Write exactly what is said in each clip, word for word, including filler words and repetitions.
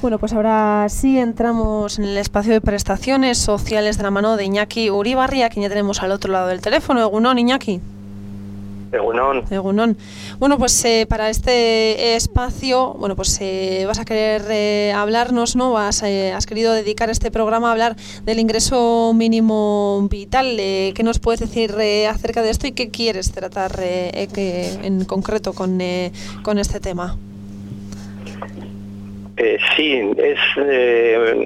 Bueno, pues ahora sí entramos en el espacio de prestaciones sociales de la mano de Iñaki Uribarri, a quien ya tenemos al otro lado del teléfono. Egunon, Iñaki. Egunon. Egunon. Bueno, pues eh, para este espacio, bueno, pues eh, vas a querer eh, hablarnos, ¿no? Vas, eh, has querido dedicar este programa a hablar del ingreso mínimo vital. Eh, ¿Qué nos puedes decir eh, acerca de esto y qué quieres tratar eh, eh, que, en concreto con, eh, con este tema? Eh, sí, es eh,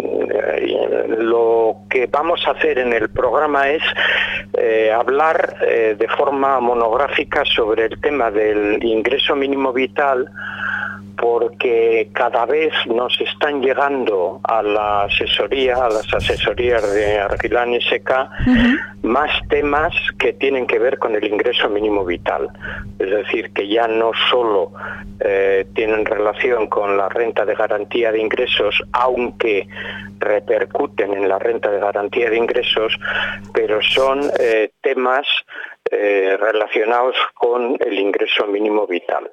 lo que vamos a hacer en el programa es eh, hablar eh, de forma monográfica sobre el tema del ingreso mínimo vital, porque cada vez nos están llegando a la asesoría, a las asesorías de Argilán S K, uh-huh. más temas que tienen que ver con el ingreso mínimo vital. Es decir, que ya no solo eh, tienen relación con la renta de garantía de ingresos, aunque repercuten en la renta de garantía de ingresos, pero son eh, temas eh, relacionados con el ingreso mínimo vital.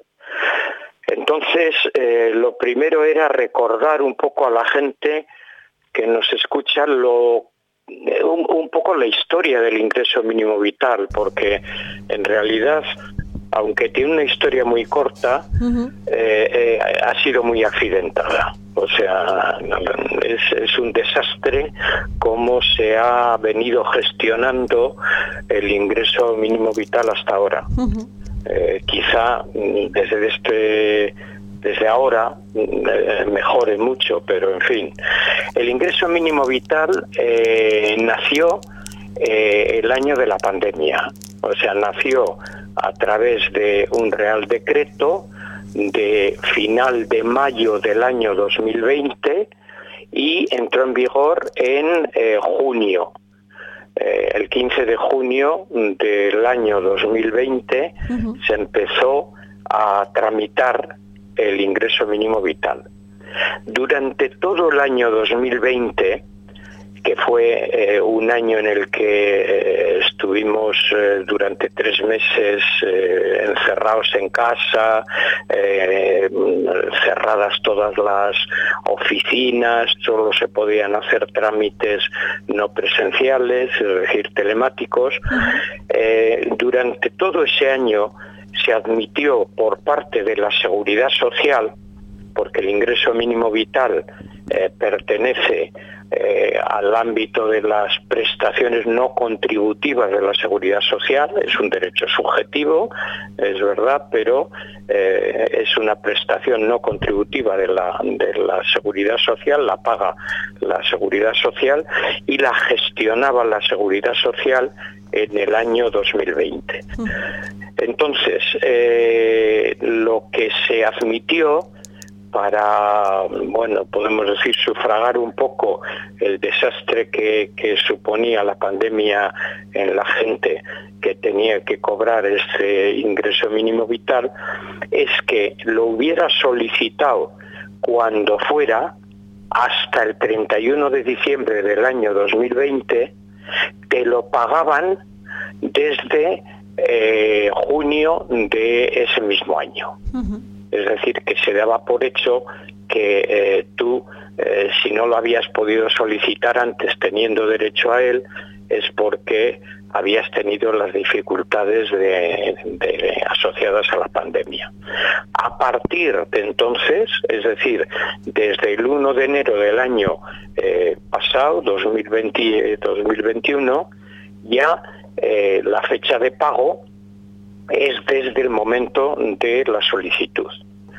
Entonces, eh, lo primero era recordar un poco a la gente que nos escucha lo, un, un poco la historia del ingreso mínimo vital, porque en realidad, aunque tiene una historia muy corta, uh-huh. eh, eh, ha sido muy accidentada. O sea, es, es un desastre cómo se ha venido gestionando el ingreso mínimo vital hasta ahora. Uh-huh. Eh, quizá desde este desde ahora eh, mejore mucho, pero en fin, el ingreso mínimo vital eh, nació eh, el año de la pandemia, o sea, nació a través de un Real Decreto de final de mayo del año dos mil veinte y entró en vigor en eh, junio. Eh, el quince de junio del año dos mil veinte uh-huh. se empezó a tramitar el ingreso mínimo vital. Durante todo el año dos mil veinte, que fue eh, un año en el que eh, estuvimos eh, durante tres meses eh, encerrados en casa, eh, cerradas todas las oficinas, solo se podían hacer trámites no presenciales, es decir, telemáticos. Eh, durante todo ese año se admitió por parte de la Seguridad Social, porque el ingreso mínimo vital eh, pertenece Eh, al ámbito de las prestaciones no contributivas de la Seguridad Social, es un derecho subjetivo, es verdad, pero eh, es una prestación no contributiva de la, de la Seguridad Social, la paga la Seguridad Social y la gestionaba la Seguridad Social en el año dos mil veinte. Entonces, eh, lo que se admitió para, bueno, podemos decir, sufragar un poco el desastre que, que suponía la pandemia en la gente que tenía que cobrar este ingreso mínimo vital, es que lo hubiera solicitado cuando fuera hasta el treinta y uno de diciembre del año dos mil veinte, te lo pagaban desde eh, junio de ese mismo año. Uh-huh. Es decir, que se daba por hecho que eh, tú, eh, si no lo habías podido solicitar antes teniendo derecho a él, es porque habías tenido las dificultades de, de, asociadas a la pandemia. A partir de entonces, es decir, desde el uno de enero del año eh, pasado, dos mil veinte, dos mil veintiuno, ya eh, la fecha de pago es desde el momento de la solicitud.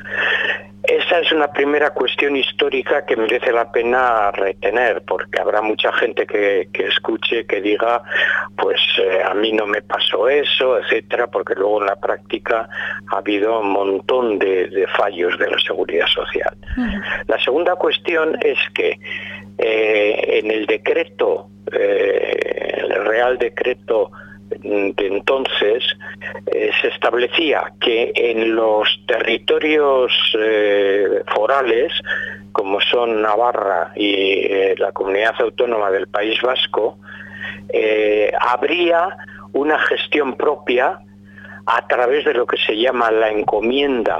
Esa es una primera cuestión histórica que merece la pena retener, porque habrá mucha gente que, que escuche, que diga, pues eh, a mí no me pasó eso, etcétera, porque luego en la práctica ha habido un montón de, de fallos de la Seguridad Social. Uh-huh. La segunda cuestión es que eh, en el decreto, eh, el Real Decreto de entonces, eh, se establecía que en los territorios eh, forales, como son Navarra y eh, la Comunidad Autónoma del País Vasco, eh, habría una gestión propia a través de lo que se llama la encomienda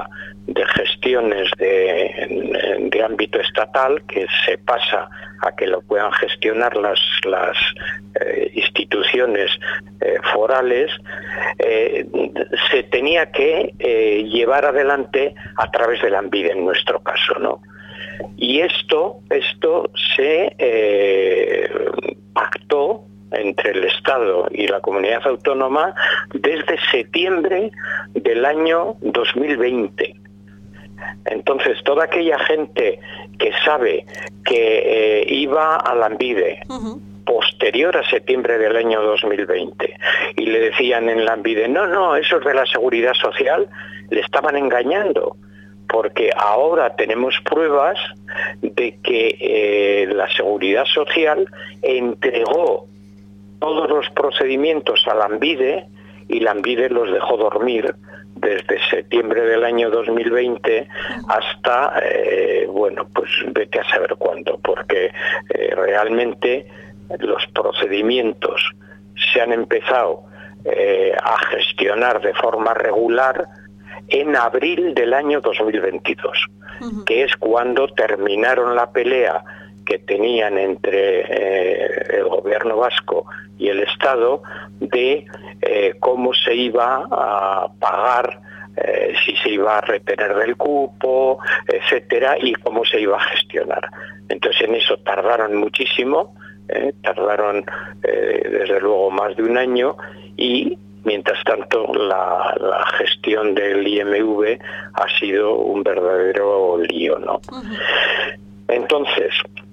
de gestiones de, de ámbito estatal, que se pasa a que lo puedan gestionar las, las eh, instituciones eh, forales, eh, se tenía que eh, llevar adelante a través de Lanbide, en nuestro caso, ¿no? Y esto, esto se eh, pactó entre el Estado y la comunidad autónoma desde septiembre del año dos mil veinte. Entonces, toda aquella gente que sabe que eh, iba a Lanbide uh-huh. posterior a septiembre del año dos mil veinte y le decían en Lanbide, no, no, esos de la Seguridad Social, le estaban engañando, porque ahora tenemos pruebas de que eh, la Seguridad Social entregó todos los procedimientos a Lanbide y Lanbide los dejó dormir desde septiembre del año dos mil veinte hasta, eh, bueno, pues vete a saber cuándo, porque eh, realmente los procedimientos se han empezado eh, a gestionar de forma regular en abril del año dos mil veintidós, uh-huh. que es cuando terminaron la pelea que tenían entre eh, el gobierno vasco y el Estado de eh, cómo se iba a pagar, eh, si se iba a retener del cupo, etcétera, y cómo se iba a gestionar. Entonces en eso tardaron muchísimo, eh, tardaron eh, desde luego más de un año, y mientras tanto la, la gestión del I M V ha sido un verdadero lío, ¿no? Uh-huh. Entonces,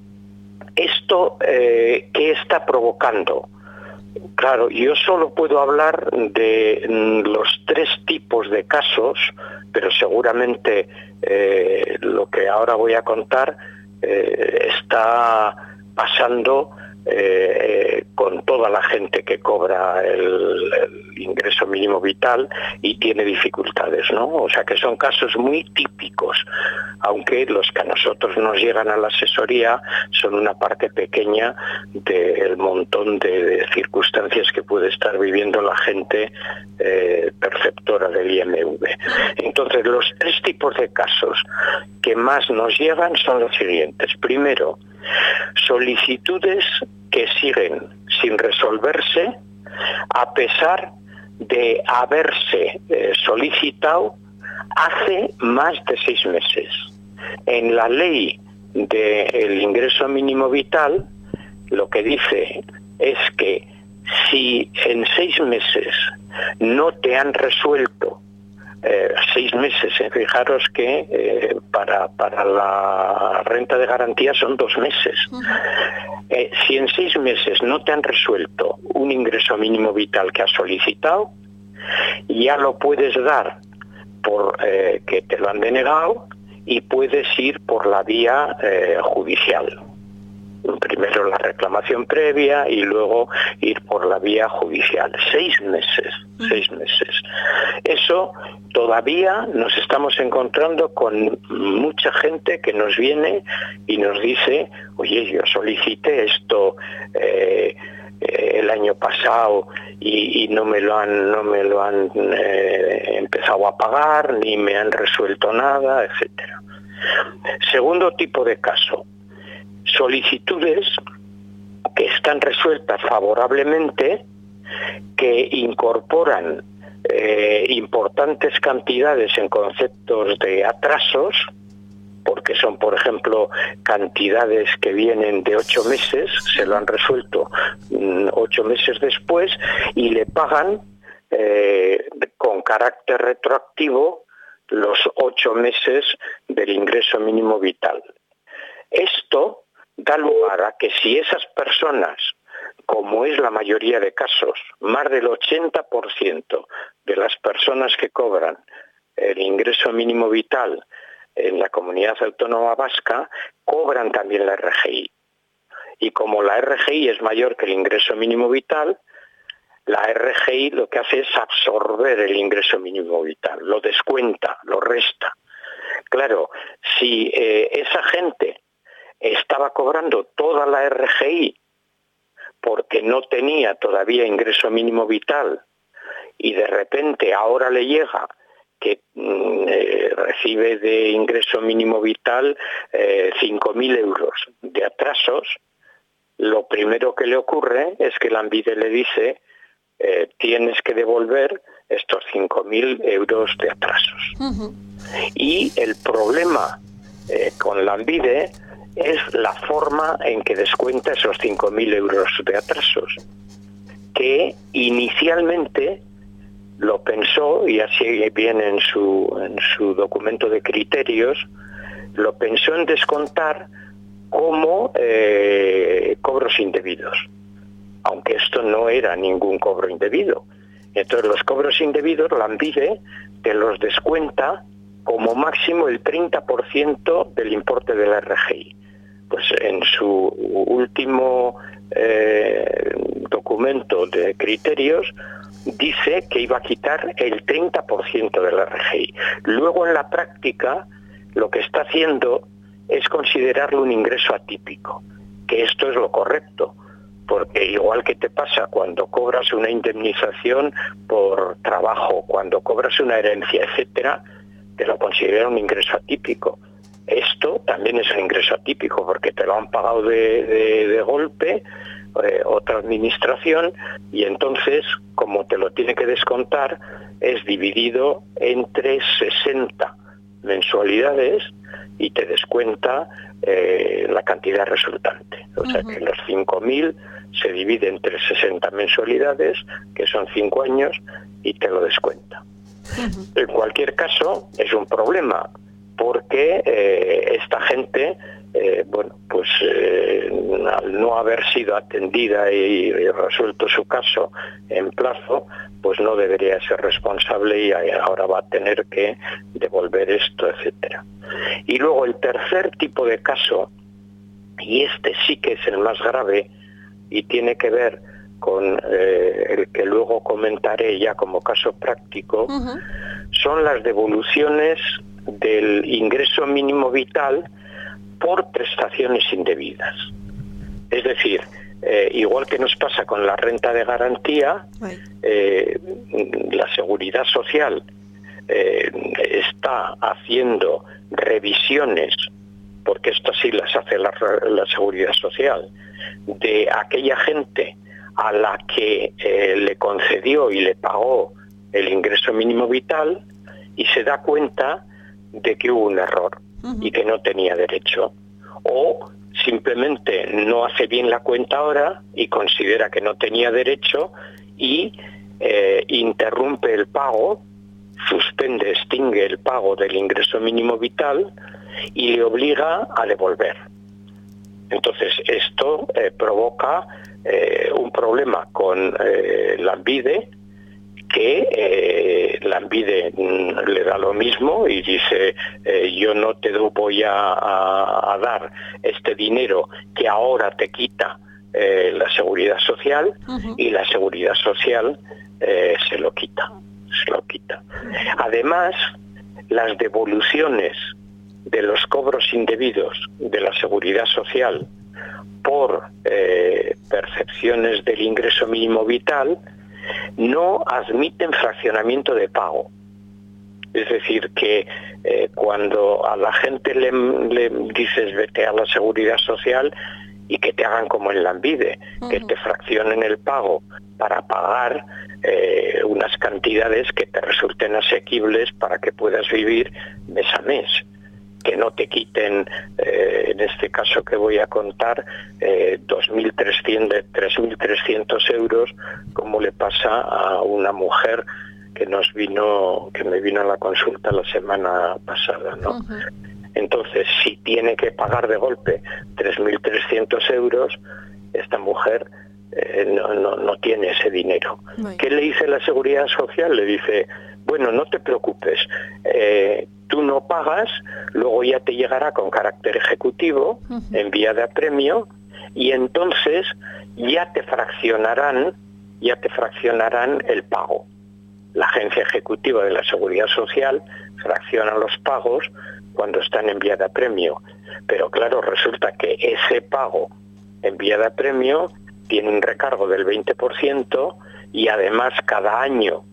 ¿esto eh, qué está provocando? Claro, yo solo puedo hablar de los tres tipos de casos, pero seguramente eh, lo que ahora voy a contar eh, está pasando eh, con toda la gente que cobra el, el ingreso mínimo vital y tiene dificultades, ¿no? O sea que son casos muy típicos, aunque los que a nosotros nos llegan a la asesoría son una parte pequeña del montón de, de circunstancias que puede estar viviendo la gente eh, perceptora del I M V. Entonces, los tres tipos de casos que más nos llegan son los siguientes. Primero, solicitudes que siguen sin resolverse a pesar de haberse eh, solicitado hace más de seis meses. En la ley del ingreso mínimo vital lo que dice es que si en seis meses no te han resuelto, eh, seis meses, eh, fijaros que eh, para, para la renta de garantía son dos meses. Uh-huh. Eh, si en seis meses no te han resuelto un ingreso mínimo vital que has solicitado, ya lo puedes dar por eh, que te lo han denegado y puedes ir por la vía eh, judicial. Primero la reclamación previa y luego ir por la vía judicial. Seis meses, seis meses. Eso todavía nos estamos encontrando con mucha gente que nos viene y nos dice, oye, yo solicité esto eh, eh, el año pasado y, y no me lo han, no me lo han eh, empezado a pagar, ni me han resuelto nada, etcétera. Segundo tipo de caso, solicitudes que están resueltas favorablemente, que incorporan eh, importantes cantidades en conceptos de atrasos, porque son, por ejemplo, cantidades que vienen de ocho meses, se lo han resuelto mm, ocho meses después, y le pagan eh, con carácter retroactivo los ocho meses del ingreso mínimo vital. Esto da lugar a que si esas personas, como es la mayoría de casos, más del ochenta por ciento de las personas que cobran el ingreso mínimo vital en la comunidad autónoma vasca, cobran también la R G I. Y como la R G I es mayor que el ingreso mínimo vital, la R G I lo que hace es absorber el ingreso mínimo vital, lo descuenta, lo resta. Claro, si eh, esa gente estaba cobrando toda la R G I porque no tenía todavía ingreso mínimo vital y de repente ahora le llega que eh, recibe de ingreso mínimo vital eh, cinco mil euros de atrasos, lo primero que le ocurre es que Lanbide le dice eh, tienes que devolver estos cinco mil euros de atrasos. Uh-huh. Y el problema eh, con Lanbide es la forma en que descuenta esos cinco mil euros de atrasos, que inicialmente lo pensó, y así viene en su, en su documento de criterios, lo pensó en descontar como eh, cobros indebidos, aunque esto no era ningún cobro indebido. Entonces los cobros indebidos, Lanbide te los descuenta como máximo el treinta por ciento del importe de la R G I. Pues en su último eh, documento de criterios dice que iba a quitar el treinta por ciento de la R G I. Luego en la práctica lo que está haciendo es considerarlo un ingreso atípico, que esto es lo correcto, porque igual que te pasa cuando cobras una indemnización por trabajo, cuando cobras una herencia, etcétera, te lo considera un ingreso atípico. Esto también es un ingreso atípico porque te lo han pagado de, de, de golpe eh, otra administración, y entonces, como te lo tiene que descontar, es dividido entre sesenta mensualidades y te descuenta eh, la cantidad resultante. O sea, uh-huh, que los cinco mil se divide entre sesenta mensualidades, que son cinco años, y te lo descuenta. Uh-huh. En cualquier caso, es un problema, porque eh, esta gente, eh, bueno, pues eh, al no haber sido atendida y, y resuelto su caso en plazo, pues no debería ser responsable y ahora va a tener que devolver esto, etcétera. Y luego el tercer tipo de caso, y este sí que es el más grave y tiene que ver con eh, el que luego comentaré ya como caso práctico, uh-huh, son las devoluciones del ingreso mínimo vital por prestaciones indebidas. Es decir, eh, igual que nos pasa con la renta de garantía, eh, la Seguridad Social eh, está haciendo revisiones, porque esto sí las hace la, la Seguridad Social, de aquella gente a la que eh, le concedió y le pagó el ingreso mínimo vital, y se da cuenta de que hubo un error, uh-huh, y que no tenía derecho, o simplemente no hace bien la cuenta ahora y considera que no tenía derecho y eh, interrumpe el pago, suspende, extingue el pago del ingreso mínimo vital y le obliga a devolver. Entonces esto eh, provoca eh, un problema con eh, Lanbide, que eh, Lanbide mm, le da lo mismo y dice eh, yo no te voy a, a, a dar este dinero que ahora te quita eh, la Seguridad Social, uh-huh, y la Seguridad Social eh, se lo quita, se lo quita. Además, las devoluciones de los cobros indebidos de la Seguridad Social por eh, percepciones del ingreso mínimo vital no admiten fraccionamiento de pago. Es decir, que eh, cuando a la gente le, le dices vete a la Seguridad Social y que te hagan como en Lanbide, uh-huh, que te fraccionen el pago para pagar eh, unas cantidades que te resulten asequibles para que puedas vivir mes a mes, que no te quiten, eh, en este caso que voy a contar, eh, dos mil trescientos, tres mil trescientos euros, como le pasa a una mujer que nos vino, que me vino a la consulta la semana pasada, ¿no? Uh-huh. Entonces, si tiene que pagar de golpe tres mil trescientos euros, esta mujer eh, no, no, no tiene ese dinero. Uh-huh. ¿Qué le dice la Seguridad Social? Le dice, bueno, no te preocupes, eh, tú no pagas, luego ya te llegará con carácter ejecutivo, uh-huh, en vía de apremio, y entonces ya te fraccionarán, ya te fraccionarán el pago. La agencia ejecutiva de la Seguridad Social fracciona los pagos cuando están en vía de apremio, pero claro, resulta que ese pago en vía de apremio tiene un recargo del veinte por ciento y además cada año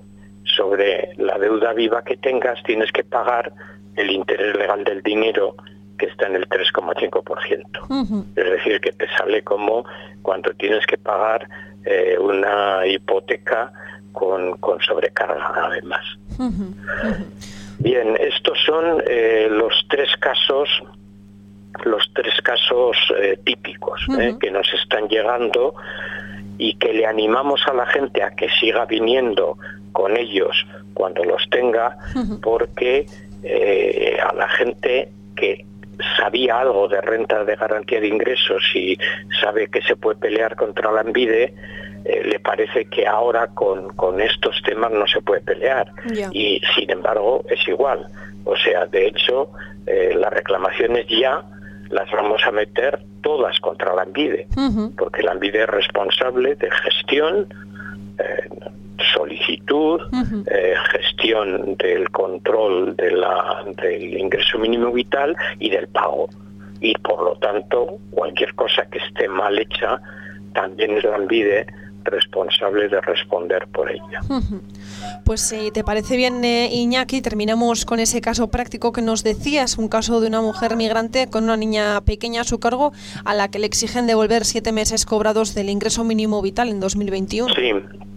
sobre la deuda viva que tengas tienes que pagar el interés legal del dinero, que está en el tres coma cinco por ciento. Uh-huh. Es decir, que te sale como cuando tienes que pagar eh, una hipoteca con, con sobrecarga, además. Uh-huh. Uh-huh. Bien, estos son eh, los tres casos, los tres casos eh, típicos uh-huh. eh, que nos están llegando y que le animamos a la gente a que siga viniendo con ellos cuando los tenga, uh-huh. porque eh, a la gente que sabía algo de renta de garantía de ingresos y sabe que se puede pelear contra la ANVIDE, eh, le parece que ahora con, con estos temas no se puede pelear. Yeah. Y sin embargo es igual. O sea, de hecho, eh, las reclamaciones ya las vamos a meter todas contra la ANVIDE, uh-huh. porque la ANVIDE es responsable de gestión, eh, solicitud, uh-huh. eh, gestión del control de la, del ingreso mínimo vital y del pago. Y por lo tanto, cualquier cosa que esté mal hecha, también es la ANVIDE responsable de responder por ella. Uh-huh. Pues si te parece bien, eh, Iñaki, terminamos con ese caso práctico que nos decías, un caso de una mujer migrante con una niña pequeña a su cargo a la que le exigen devolver siete meses cobrados del ingreso mínimo vital en dos mil veintiuno. Sí.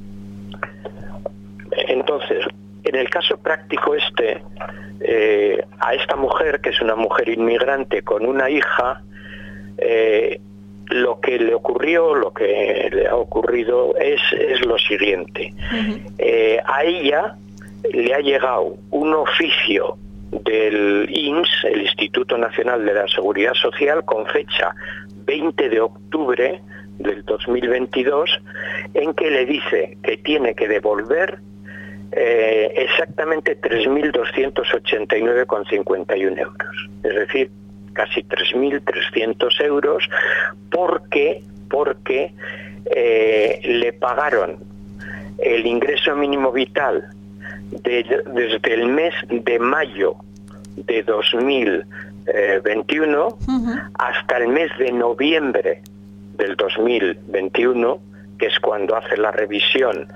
Entonces, en el caso práctico este, eh, a esta mujer, que es una mujer inmigrante con una hija, eh, lo que le ocurrió, lo que le ha ocurrido es, es lo siguiente. Uh-huh. Eh, a ella le ha llegado un oficio del I N S, el Instituto Nacional de la Seguridad Social, con fecha veinte de octubre del dos mil veintidós, en que le dice que tiene que devolver eh, exactamente tres mil doscientos ochenta y nueve con cincuenta y uno euros. Es decir, casi tres mil trescientos euros, porque, porque eh, le pagaron el ingreso mínimo vital de, desde el mes de mayo de dos mil veintiuno uh-huh. hasta el mes de noviembre del dos mil veintiuno, que es cuando hace la revisión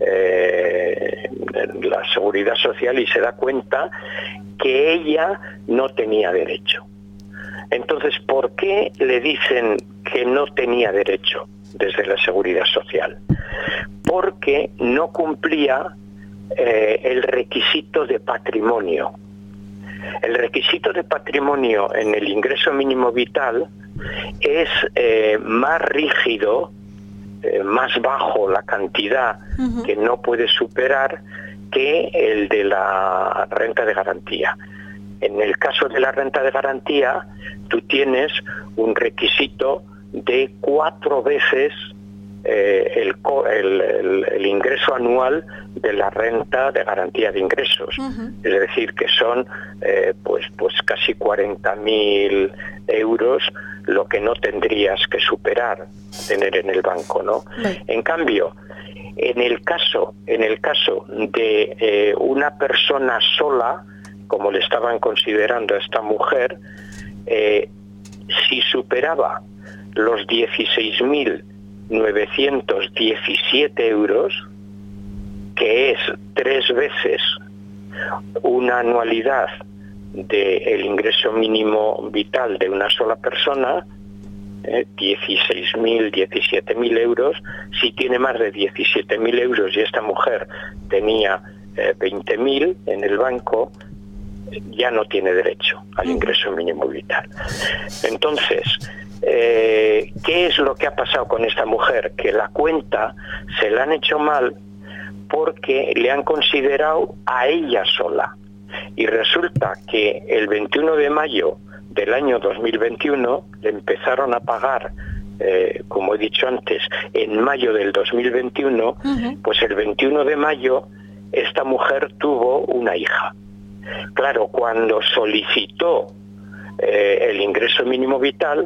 eh, la Seguridad Social y se da cuenta que ella no tenía derecho. Entonces, ¿por qué le dicen que no tenía derecho desde la Seguridad Social? Porque no cumplía eh, el requisito de patrimonio. El requisito de patrimonio en el ingreso mínimo vital es eh, más rígido, eh, más bajo la cantidad uh-huh. que no puede superar que el de la renta de garantía. En el caso de la renta de garantía, tú tienes un requisito de cuatro veces eh, el, el, el, el ingreso anual de la renta de garantía de ingresos. Uh-huh. Es decir, que son eh, pues, pues casi cuarenta mil euros lo que no tendrías que superar, tener en el banco, ¿no? Uh-huh. En cambio, en el caso, en el caso de eh, una persona sola, como le estaban considerando a esta mujer, eh, si superaba los dieciséis mil novecientos diecisiete euros, que es tres veces una anualidad del ingreso mínimo vital de una sola persona, eh, dieciséis mil, diecisiete mil euros, si tiene más de diecisiete mil euros y esta mujer tenía eh, veinte mil en el banco, ya no tiene derecho al ingreso mínimo vital. Entonces, eh, ¿qué es lo que ha pasado con esta mujer? Que la cuenta se la han hecho mal porque le han considerado a ella sola. Y resulta que el veintiuno de mayo del año dos mil veintiuno le empezaron a pagar, eh, como he dicho antes, en mayo del dos mil veintiuno, uh-huh. pues el veintiuno de mayo esta mujer tuvo una hija. Claro, cuando solicitó eh, el ingreso mínimo vital,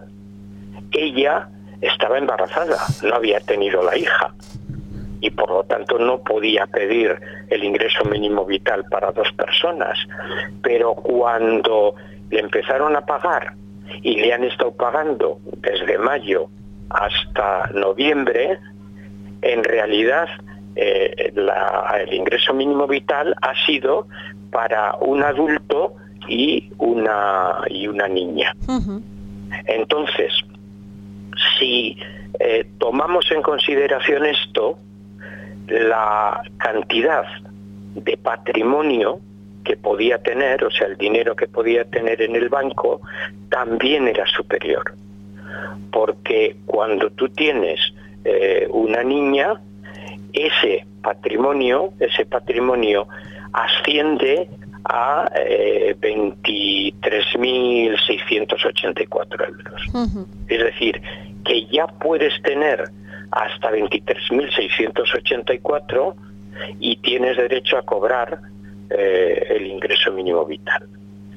ella estaba embarazada, no había tenido la hija y por lo tanto no podía pedir el ingreso mínimo vital para dos personas. Pero cuando le empezaron a pagar y le han estado pagando desde mayo hasta noviembre, en realidad eh, la, el ingreso mínimo vital ha sido para un adulto y una, y una niña. Uh-huh. Entonces, si eh, tomamos en consideración esto, la cantidad de patrimonio que podía tener, o sea, el dinero que podía tener en el banco, también era superior. Porque cuando tú tienes eh, una niña, ese patrimonio, ese patrimonio asciende a eh, veintitrés mil seiscientos ochenta y cuatro euros. Uh-huh. Es decir, que ya puedes tener hasta veintitrés mil seiscientos ochenta y cuatro y tienes derecho a cobrar eh, el ingreso mínimo vital.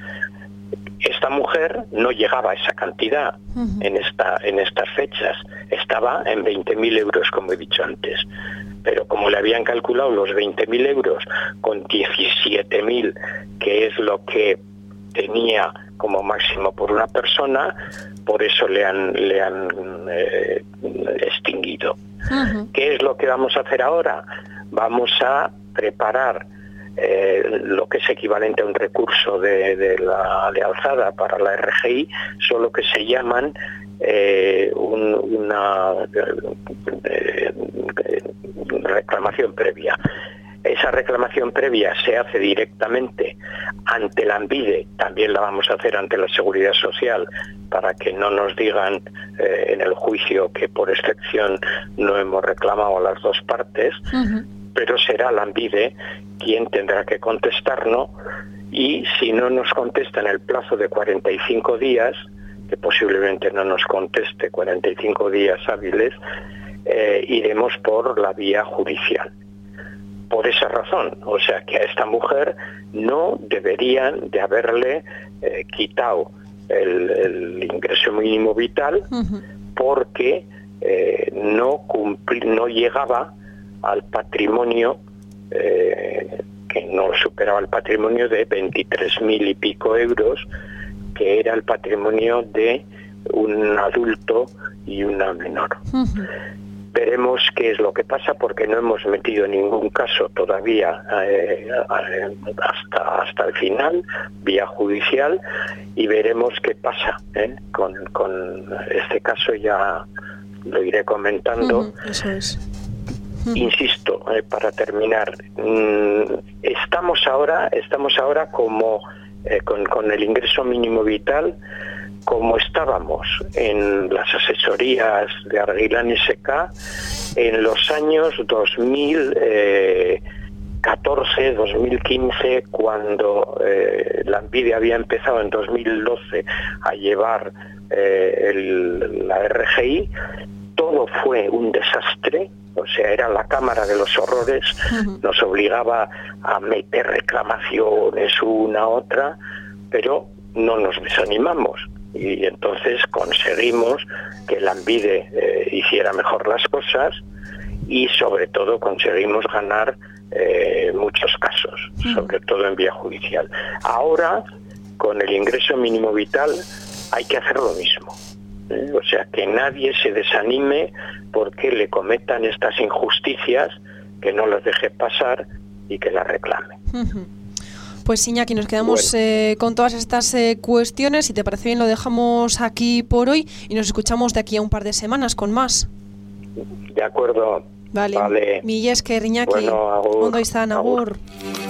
Esta mujer no llegaba a esa cantidad uh-huh. en, esta, en estas fechas, estaba en veinte mil euros, como he dicho antes. Pero como le habían calculado los veinte mil euros con diecisiete mil, que es lo que tenía como máximo por una persona, por eso le han, le han eh, extinguido. Uh-huh. ¿Qué es lo que vamos a hacer ahora? Vamos a preparar eh, lo que es equivalente a un recurso de, de la de alzada para la R G I, solo que se llaman eh, un, una eh, reclamación previa. Esa reclamación previa se hace directamente ante la ANVIDE, también la vamos a hacer ante la Seguridad Social, para que no nos digan eh, en el juicio que por excepción no hemos reclamado a las dos partes, uh-huh. pero será la ANVIDE quien tendrá que contestarnos, y si no nos contesta en el plazo de cuarenta y cinco días, que posiblemente no nos conteste cuarenta y cinco días hábiles, eh, iremos por la vía judicial. Por esa razón, o sea que a esta mujer no deberían de haberle eh, quitado el, el ingreso mínimo vital, uh-huh. porque eh, no cumpli, no llegaba al patrimonio, eh, que no superaba el patrimonio de veintitrés mil y pico euros, que era el patrimonio de un adulto y una menor. Uh-huh. Veremos qué es lo que pasa, porque no hemos metido ningún caso todavía eh, hasta hasta el final, vía judicial, y veremos qué pasa ¿eh? con, con este caso. Ya lo iré comentando. Uh-huh, eso es. Uh-huh. Insisto, eh, para terminar, mmm, estamos ahora, estamos ahora como eh, con, con el ingreso mínimo vital, como estábamos en las asesorías de Arguilán S K en los años dos mil catorce, dos mil quince, cuando eh, la ANVIDE había empezado en dos mil doce a llevar eh, el, la R G I. Todo fue un desastre, o sea, era la cámara de los horrores, uh-huh. nos obligaba a meter reclamaciones una a otra, pero no nos desanimamos. Y entonces conseguimos que la ANVIDE eh, hiciera mejor las cosas, y sobre todo conseguimos ganar eh, muchos casos, mm. sobre todo en vía judicial. Ahora, con el ingreso mínimo vital, hay que hacer lo mismo. ¿eh? O sea, que nadie se desanime porque le cometan estas injusticias, que no las deje pasar y que las reclame. Mm-hmm. Pues Iñaki, nos quedamos bueno. eh, con todas estas eh, cuestiones. Si te parece bien, lo dejamos aquí por hoy y nos escuchamos de aquí a un par de semanas con más. De acuerdo. Vale. Vale. Mila esker, Iñaki. Bueno, agur. Ondo izan, agur. agur.